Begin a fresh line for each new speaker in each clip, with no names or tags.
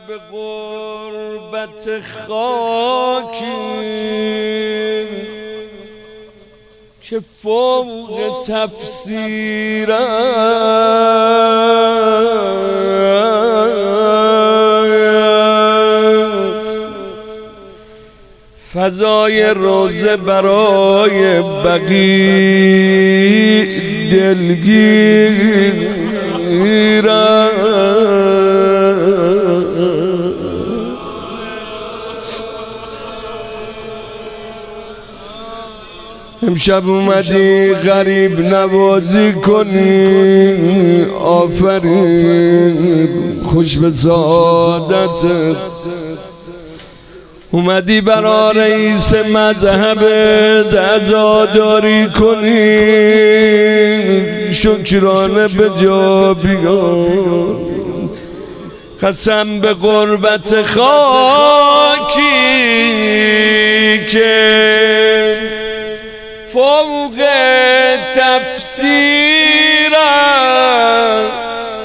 به غربت خاکی که فوق تفسیر است. فضای روزه برای بقیع دلگیر امشب اومدی غریب نوازی کنی، آفرین خوش به سعادتت. اومدی برا رئیس مذهبت عزاداری کنی، شکرانه به جا بیار. قسم به غربت خاکی که فوق تفسیر است.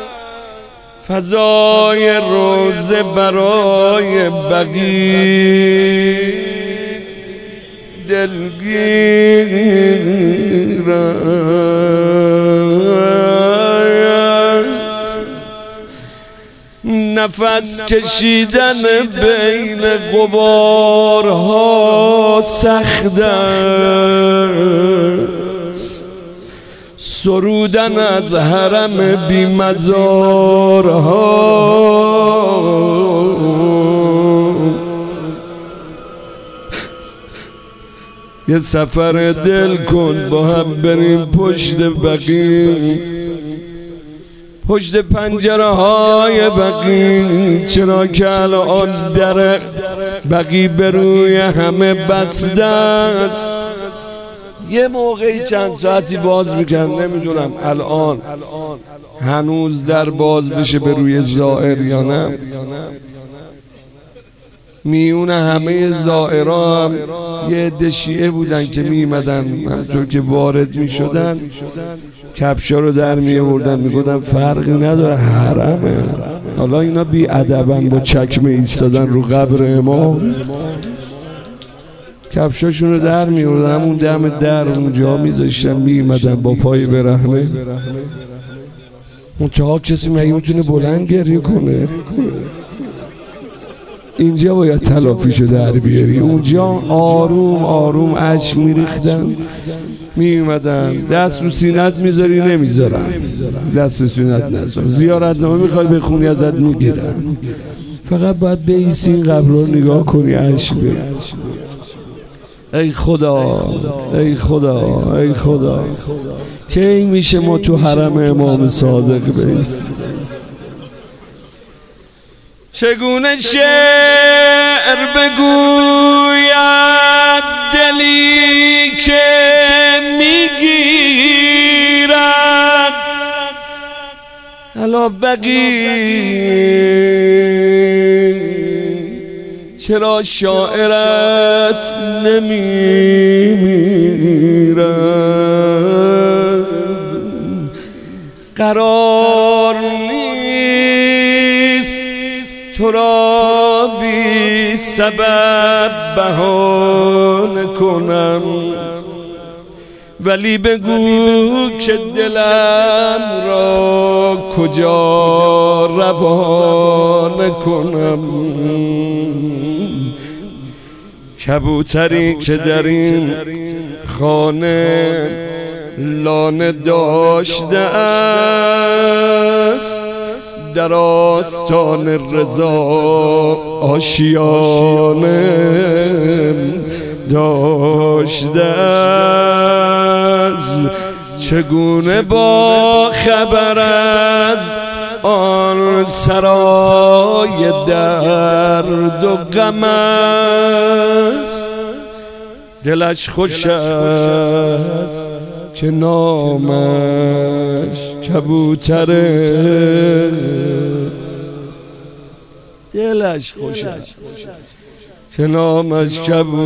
فضای روزه برای بقیع دلگیر است. نفس کشیدن بین غبارها سخت است، سرودن از حرم بی مزارها یه سفر دل کن با هم بریم پشت بقیع، پشت پنجره های بقیع. چرا که الان در بقیع به روی همه بسته است. یه موقعی چند ساعتی باز میکن، نمیدونم الان هنوز در باز بشه به روی زائر یا نه. میون همه زائرها هم یه عده شیعه بودن که میمدن، همطور که وارد میشدن کفشا رو در میوردن، میگفتن فرقی نداره حرمه. حالا اینا بی ادبن با چکمه ایستادن رو قبر امام، کفشاشون رو در میوردن، همون دم در اونجا میذاشتن، میمدن با پای برهنه. منتها کسی مگه میتونه بلند گریه کنه؟ اینجا باید تلافیشو در بیاری. اونجا آروم آروم اشک میریختن، میومدن. دست رو سینت میذاری نمیذارن، دست سینت نذار. زیارتنامه میخوای بخونی ازت میگیرن. فقط باید بیسی این قبر رو نگاه کنی، اشک بیاری. ای خدا ای خدا ای خدا، کی میشه ما تو حرم امام صادق بیستیم؟ چگونه شعر بگوید دلی که میگیرد الا بقیع. چرا شاعرت نمیمیرد؟ قرار نیست تو را بی سبب بهانه کنم، ولی بگو که دلم را کجا روانه کنم. کبوتری که در این خانه لانه داشته است، در آستان رضا آشیانه داشته است. چگونه با خبر از آن سرای درد و غم است، دلش خوش است که نامش کبوتره. دلش خوش است که نامش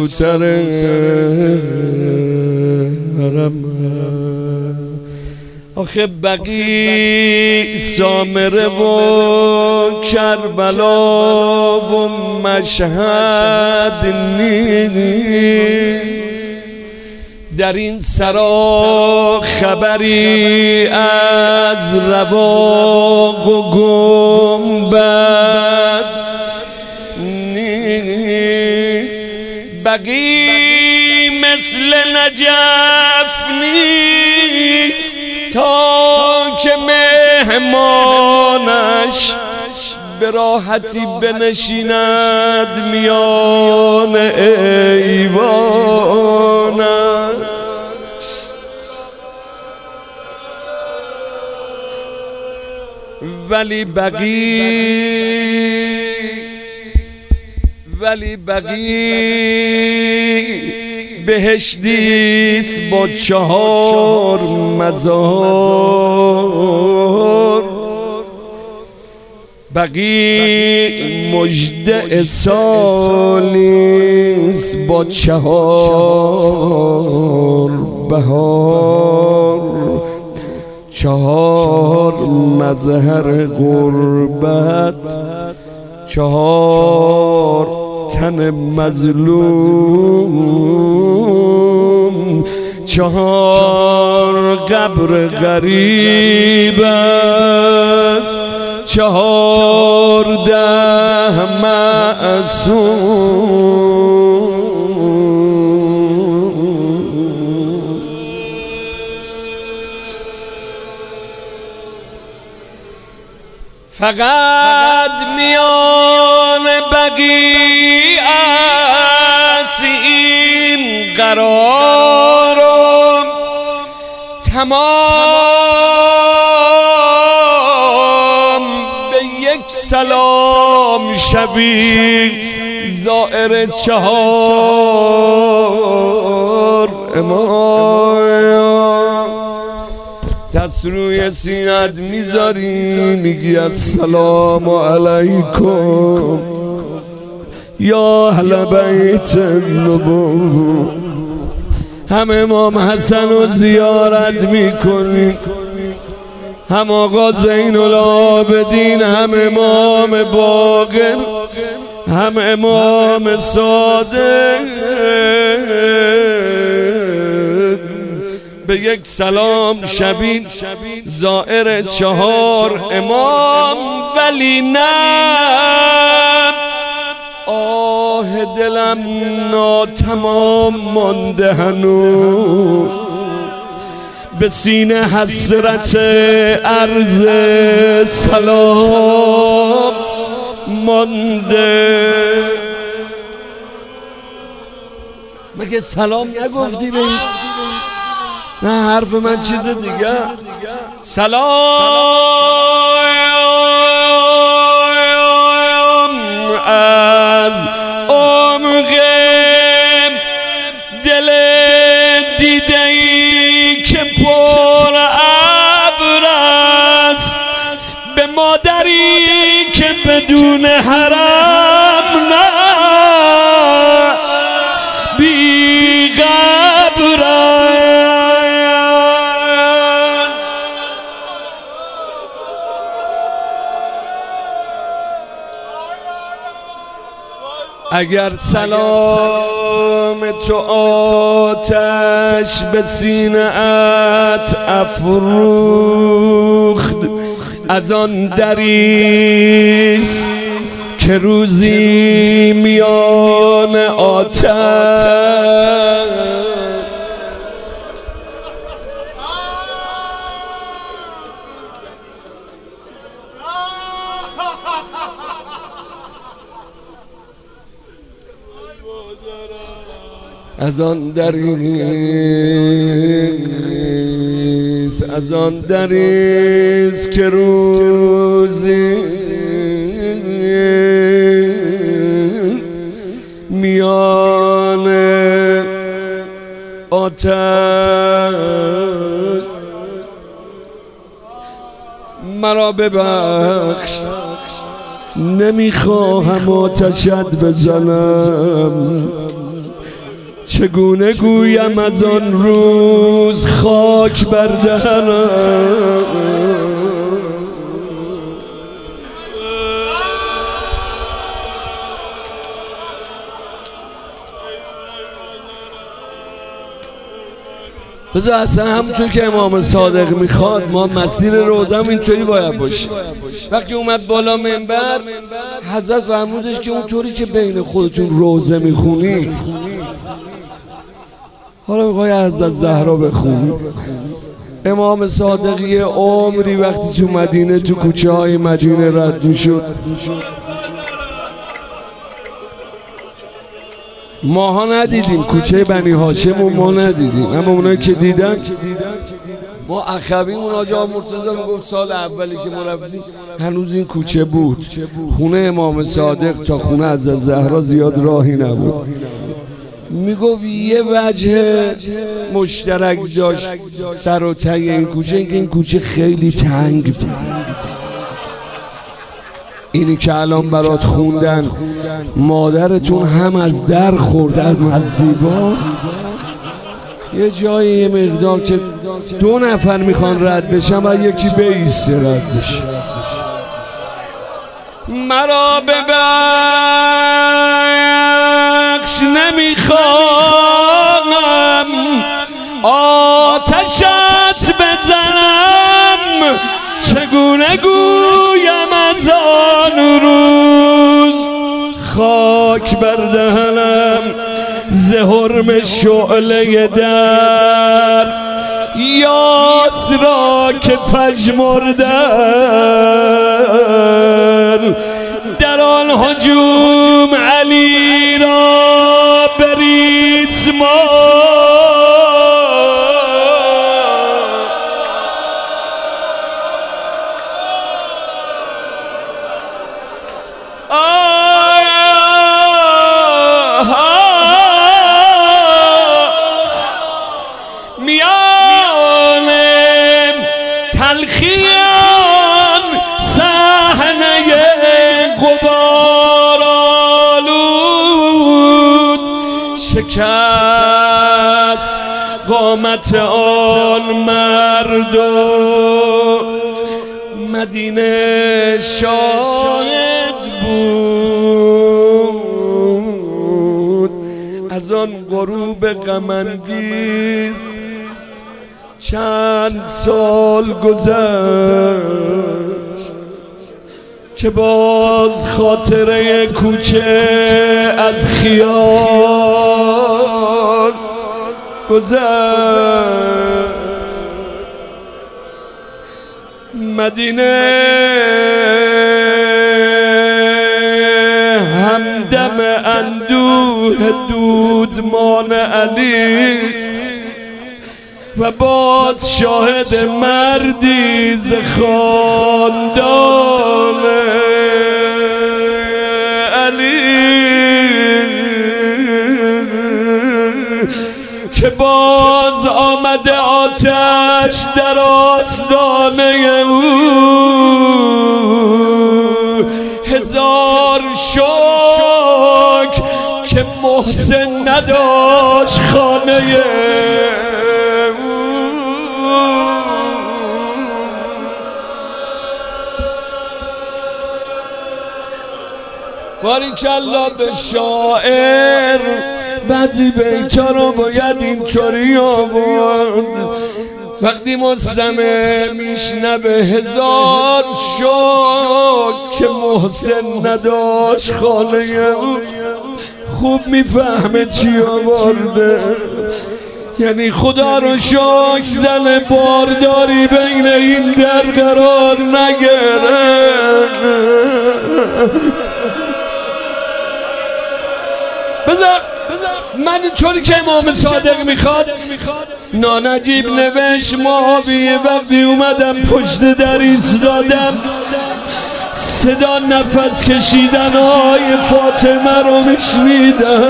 کبوتره. آخه بقیع سامره و کربلا و مشهد نیست، در این سرا خبری از رواق و گنبد نیست. بقیع مثل نجف نیست تا که مهمانش به راحتی بنشیند میان ایوانش. ولی بقیع بهشتیست با 4 مزار. بقیع مژده سالیست با 4 بهار. 4 مظهر غربت، 4 تن مظلوم، 4 قبر غریب است، 14 معصوم. فقط میان بقیع است این قرارم، تمام به یک سلام شبی زائر 4 امام. دست روی سینت میذاری میگی السلام علیکم یا اهل بیت النبوة. هم امام حسن رو زیارت میکنی، هم آقا زین العابدین، هم امام باقر، هم امام صادق. به یک سلام شبی زائر 4 امام. ولی نه، آه دلم ناتمام مانده هنوز، به سینه حسرت عرض سلام مانده. مگه سلام نگفتی به این؟ نه حرف من چیز دیگه. سلام از عمق دل دیده‌ای که پر ابر است، به مادری که بدون حرم نه بی قبر است. اگر سلام تو آتش به سینه ات افروخت، از آن دریست که روزی میان آتش از آن دریست که روزی میان آتش مرا ببخش، نمیخواهم آتشت بزنم، چگونه گویم از آن روز خاک بر دهنم. بذار اصلا همونطور که امام صادق میخواد ما مسیر روزم اینطوری باید باشه. وقتی اومد بالا منبر حضرت فرمودش که اونطوری که بین خودتون روزه میخونی حالا میخوای حضرت زهرا بخونی. امام صادق یه عمری وقتی تو مدینه تو کوچه های مدینه رد میشد ماها ندیدیم، کوچه بنی هاشم ما ندیدیم، اما اونایی که دیدن ما اخویم آقا مرتضی میگفت سال اولی که ما رفتیم هنوز این کوچه بود. خونه امام صادق تا خونه از زهرا زیاد راهی نبود. میگفت یه وجه مشترک داشت سر و ته این کوچه، اینکه این کوچه خیلی تنگ بود. اینی که الان برات خوندن مادرتون هم از در خوردن از دیوار، یه جایی یه مقدار که 2 نفر میخوان رد بشن و یکی بیسته رد بشه. مرا ببخش نمیخوام آتشت بزنم، چگونه گویم از آن روز خاک بر دهنم. ز حرم شعله در یاس را که پژمردن، در آن هجوم علی را بریسمان.
میان تلخیان صحنه غبارآلود، شکست قامت آن مرد و مدینه شاهد بود. از آن غروب غم انگیز چند سال گذشت که باز خاطره کوچه از خیال گذشت. مدینه همدم اندوه دودمان علی و باز شاهد مردی ز خاندان علی که باز آمده آتش در آستانه او. هزار شکر که محسن نداشت خانه باریکالله به شاعر. بعضی بیتا رو باید اینطوری آورد وقتی مستمع میشنوه هزار شکر که محسن نداشت خانه او، خوب میفهمه چی آورده. یعنی خدا رو شکر زن بارداری بین این در قرار نگرفت. بذار من اینطوری که امام صادق میخواد نانجیب نوشت معاویه وقتی اومدم پشت در ایستادم صدا نفس کشیدن های فاطمه رو میشنیدم.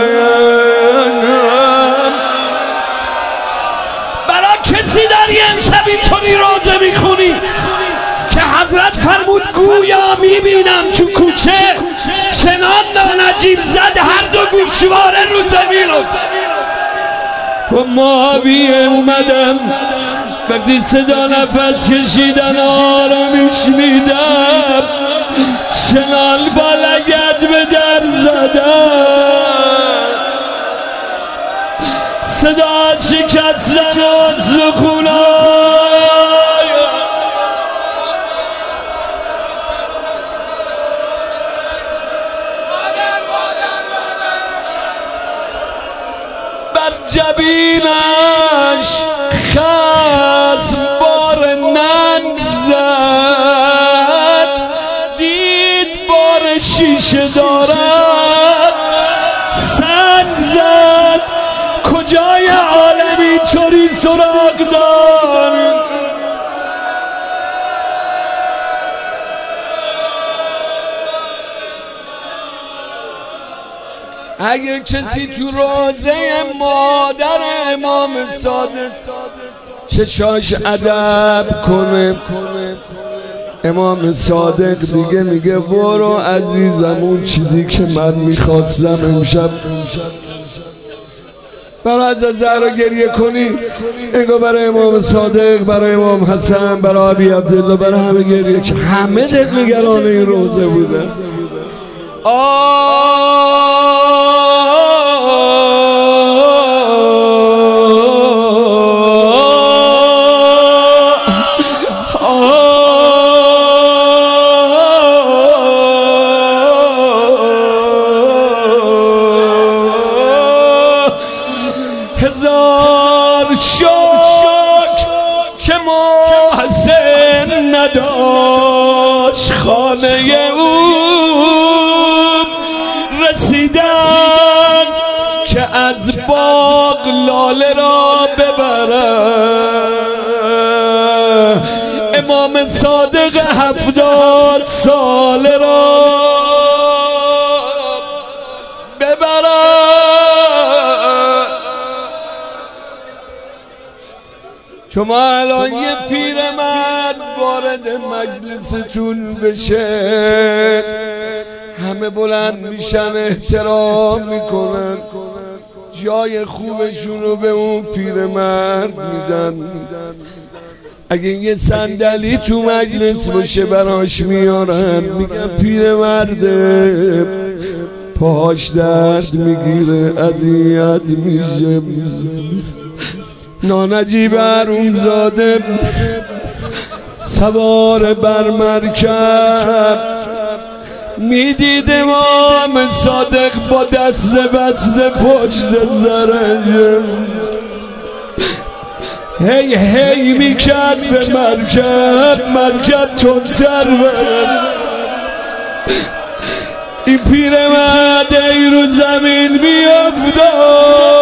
برای کسی در یه امشب اینطوری روزه میخونی که حضرت فرمود گویا میبینم تو کوچه چنان نانجیب زد هر دو گوشواره رو زمین. با معاویه اومدم وقتی صدا نفس کشیدن آرامیش میدم چنان با لگد به در زدم صدا شکستن و سکونای بر جبینش خصم بار ننگ زد دید بار شیشه دارد سنگ زد کجای عالمی طوری سراغ دار اگه کسی تو روزه مادر امام صادق چشاش ادب کنه امام صادق دیگه میگه برو عزیزم اون چیزی که من میخواستم امشب برای از زهرا گریه کنی انگار برای امام صادق برای امام حسن برای ابی عبدالله برای همه گریه که همه دلنگران این روزه بودن هزار شک که محسن نداشت خانه او رسیدن که از باغ لاله را ببرن امام صادق 70 ساله را ببرن شما الان یه پیرمرد وارد مجلستون بشه همه بلند میشن احترام میکنن جای خوبشون رو به اون پیرمرد میدن اگه یه صندلی تو مجلس باشه براش میارن میگن پیرمرده پاهاش درد میگیره اذیت میشه نانجیب حرومزاده سوار بر مرکب میدید امام صادق با دست بسته پشت سرش هی هی میکرد به مرکب تندتر برد این پیرمرد ای رو زمین میافتاد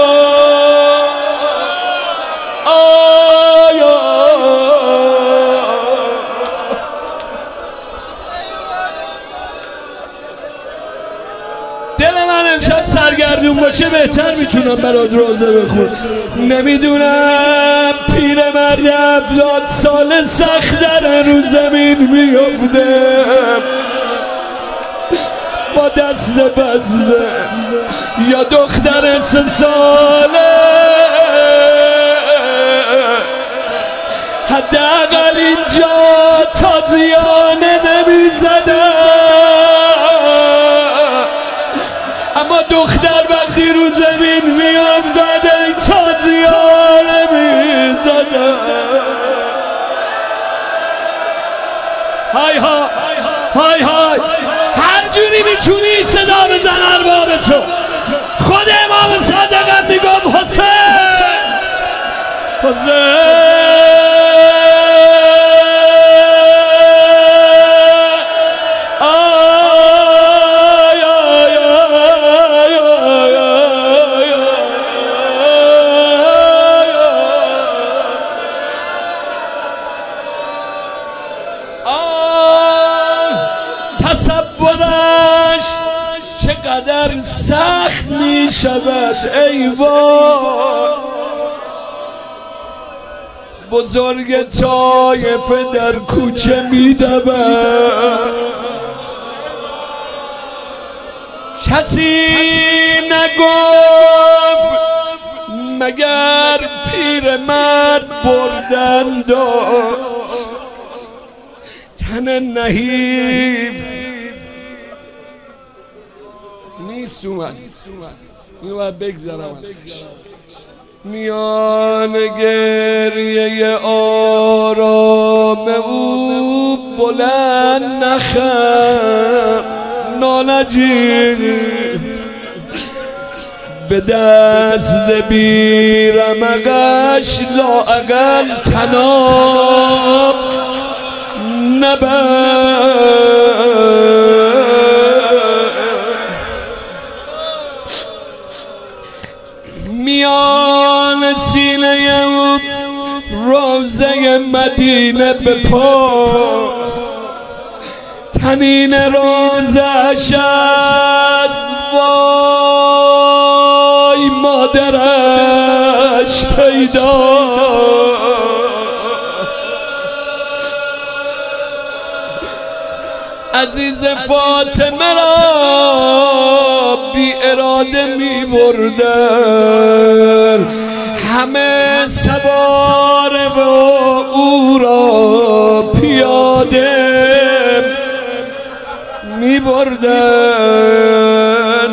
دل من امشب سرگردون باشه بهتر میتونم برات روزه بخون نمیدونم پیرمرد 70 ساله سخت در رو زمین میفته با دست بسته یا دختر 3 ساله حداقل اینجا تازیانه نمیزدن اما دختر وقتی رو زمین میافتاد ای تازیانه میزدن های های های های هر جوری میتونی صدا بزن ارباب تو خود امام صادق از میگفت حسین تصورش چقدر سخت می شود ای وای بزرگ طایفه در کوچه می دود کسی نگفت مگر پیرمرد بردن داشت تن نهیب
نیست اومد باید بگذرم میان گریه آرام او بلند نخم نانجی به دست بیرمقش لااقل تناب
میان سینه او روزه مدینه به پاس تنین روزش از وای مادرش پیدا عزیز فاطمه را بی اراده می بردن همه سوار و او را پیاده می بردن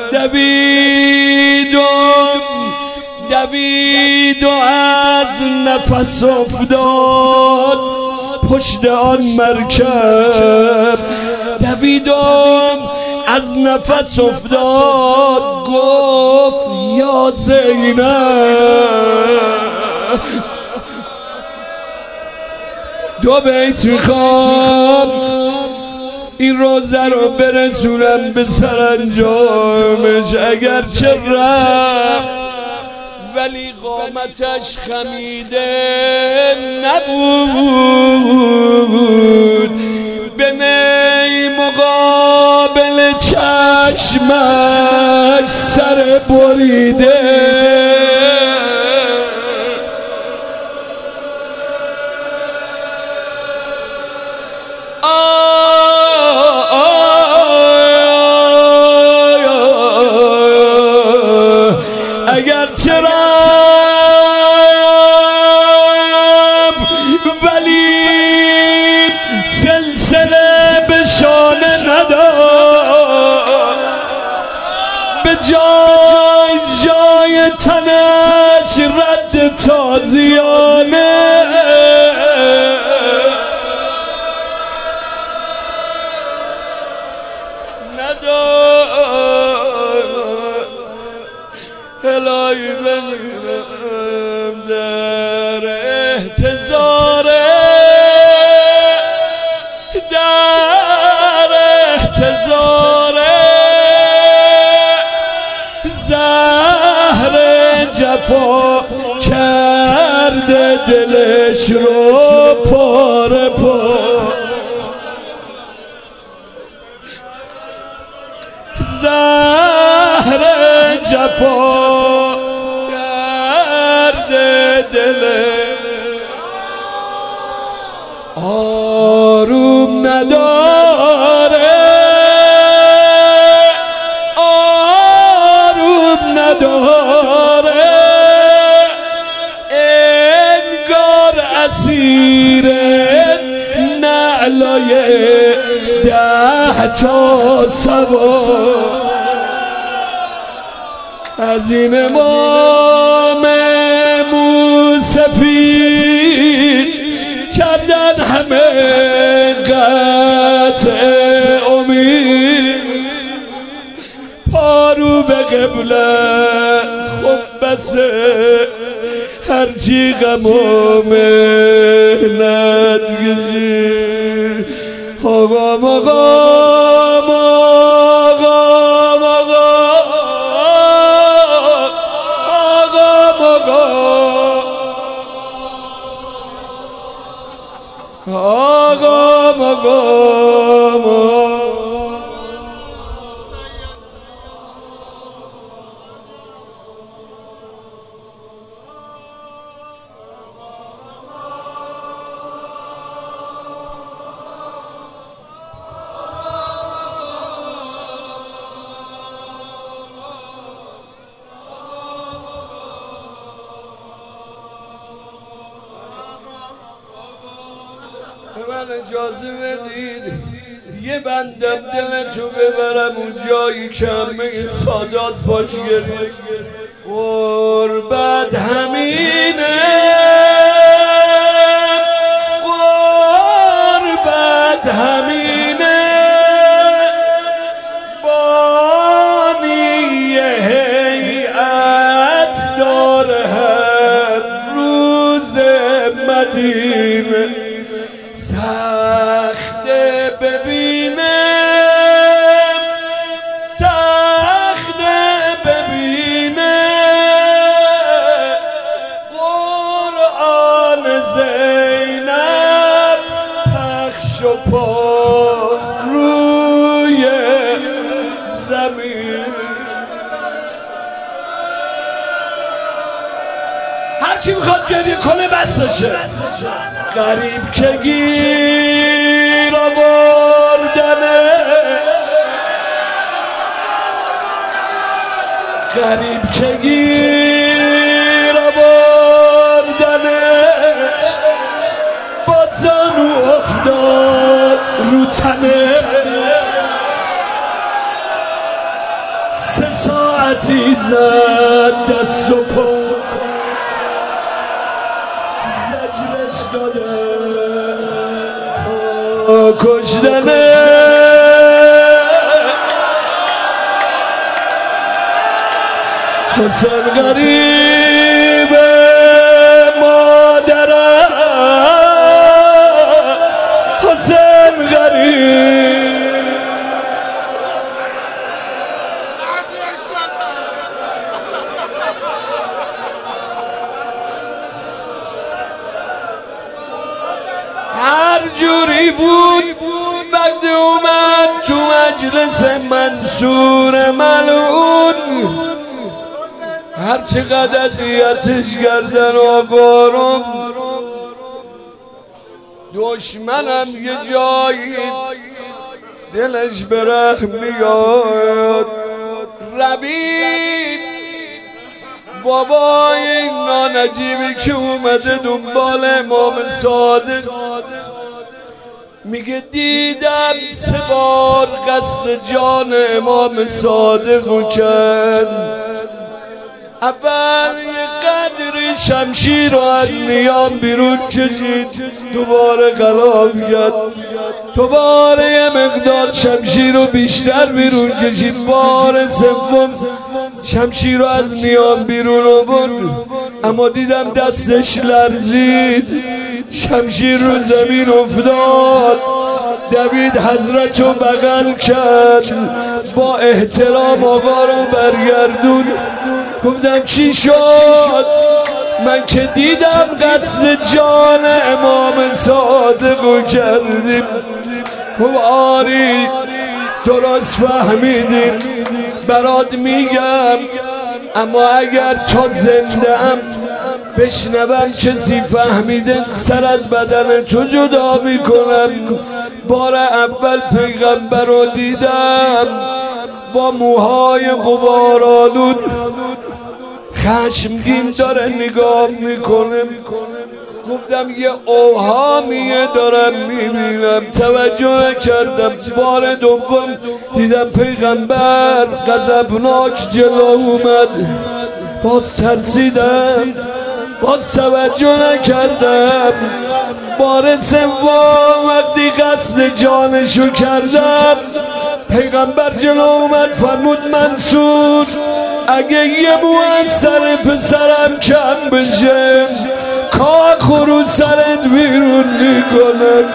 دوید و از نفس افتاد پشت آن مرکب دویدم از نفس افتاد گفت یا زینب دو بیت میخوام این روزه رو برسونم به سرانجامش اگرچه رفت ولی قامتش خمیده نبود به می مقابل چشمش سر بریده اگرچه جای تنش رد تازیانه ندار الهی بمیرم در احتضاره جفا کرده دلش رو پاره پاره زهر جفا کرده دلش آروم نداره آروم نداره اسیر نعلای 10 تا سوار از این امام موسفید کردن همه قطع امید پارو به قبلت خب بسه هرچی غم و مهنت کشی آقا مقام آقا مقام من اجازه بدید یه بندم دلتو ببرم اون جایی که همه سادات باش گریه. غربت همینه، غربت همینه، بانی هیئت داره هر روز مدینه. سخته ببینه، سخته ببینه، قرآن زینب پخش و پا روی زمین. هر کی میخواد گریه کنه بسشه. غریب که گیر آوردنه، غریب که گیر آوردنش با زانو افتاد رو تنه. 3 ساعتی زد دست و پا، زجرش داده کشتنه. حسین غریب مادرم، حسین غریب. هر جوری بود وقتی اومد تو مجلس منصور ملعون، هر چقدر اذیتش کردن آقارم، دشمنم یه جایی دلش به رحم میاد. ربیب بابای این نانجیبی که اومده دنبال امام صادق میگه دیدم 3 بار قصد جان امام صادق کرد. اول یه قدری شمشیر رو از میان بیرون کشید، دوباره غلاف کرد، دوباره یه مقدار شمشیر رو بیشتر بیرون کشید، بار سوم شمشیر رو از میان بیرون آورد. اما دیدم دستش لرزید، شمشیر رو زمین افتاد. دوید حضرت رو بغل کرد، با احترام آقا رو برگردون. گفتم چی شد؟ من که دیدم قتل جان امام صادق کردیم. گفت آری درست فهمیدیم، برات میگم، اما اگر تا زنده ام بشنوم کسی فهمیده سر از بدن تو جدا میکنم. بار اول پیغمبر رو دیدم با موهای غبارآلود، خشمگین داره نگاه میکنه. گفتم یه اوهامیه دارم میبینم، توجه نکردم. بار دوم دیدم پیغمبر غضبناک جلو اومد، باز ترسیدم، باز توجه نکردم. بار سوم وقتی قصد جانشو کردم، پیغمبر جلو اومد فرمود منصور اگه یه مو از سر پسرم کم بشه کاخ رو سرت بیرون میکنم.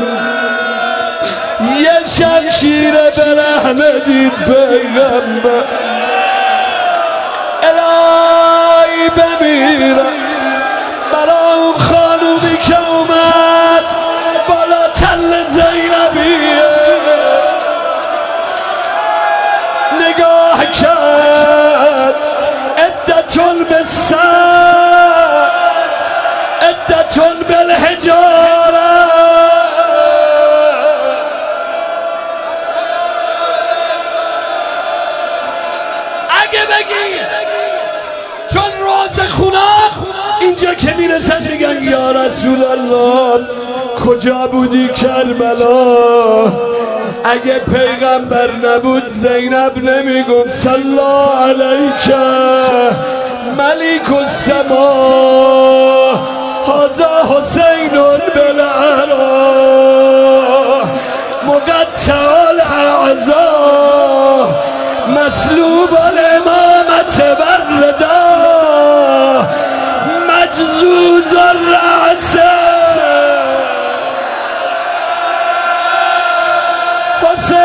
یه شمشیر به رحمه دید پیغمبر، الهی بمیرم برای اون خانومی که اومد بالا تل زینبیه نگاه کرد. عدتون به سر عدتون بالحجاره، اگه بگی چون روز خونه اینجا که میرسن میگن یا رسول الله کجا بودی کربلا؟ اگه پیغمبر نبود زینب نمیگم صلی علیک ملیک السما هذا حسین بالعرا مقطع الاعضاء مسلوب الامامة بالردا مجزوز الرأس حسین.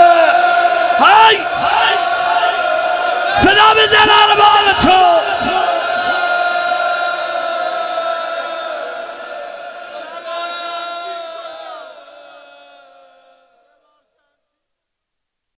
های صدا بزن ارباب تو